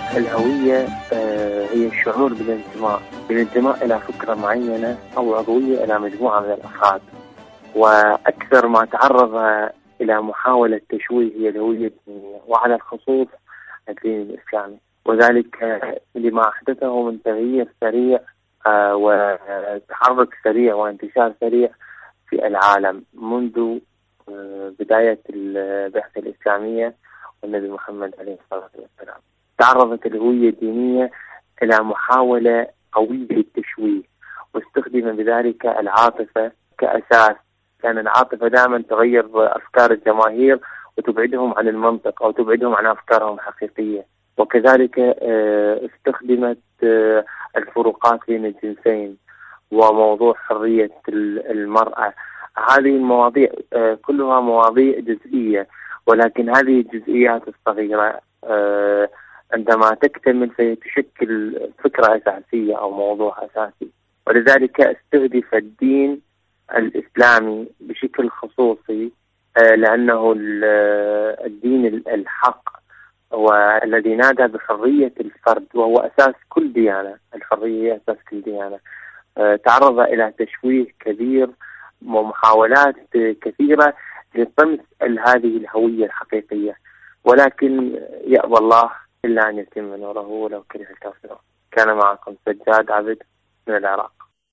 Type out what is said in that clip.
الهوية هي الشعور بالانتماء إلى فكرة معينة أو عضوية إلى مجموعة من الأفراد. وأكثر ما تعرض إلى محاولة تشويه هي الهوية الدينية، وعلى الخصوص الدين الإسلامي، وذلك لما أحدثه من تغيير سريع وتحرك سريع وانتشار سريع في العالم منذ بداية البعثة الإسلامية والنبي محمد عليه الصلاة والسلام. تعرضت الهوية الدينية إلى محاولة قوية للتشويه، واستخدم بذلك العاطفة كأساس. كان العاطفة دائما تغير أفكار الجماهير وتبعدهم عن المنطق أو تبعدهم عن أفكارهم الحقيقية. وكذلك استخدمت الفروقات بين الجنسين وموضوع حرية المرأة. هذه المواضيع كلها مواضيع جزئية، ولكن هذه الجزئيات الصغيرة عندما تكتمل فتشكل فكرة أساسية أو موضوع أساسي. ولذلك استهدف الدين الإسلامي بشكل خصوصي لأنه الدين الحق والذي نادى بحرية الفرد، وهو أساس كل ديانة. الحرية هي أساس كل ديانة. تعرض إلى تشويه كبير ومحاولات كثيرة لطمس هذه الهوية الحقيقية، ولكن يأبى الله إلا أن يتم نوره ولو كره الكافرون. كان معكم سجاد عبد من العراق.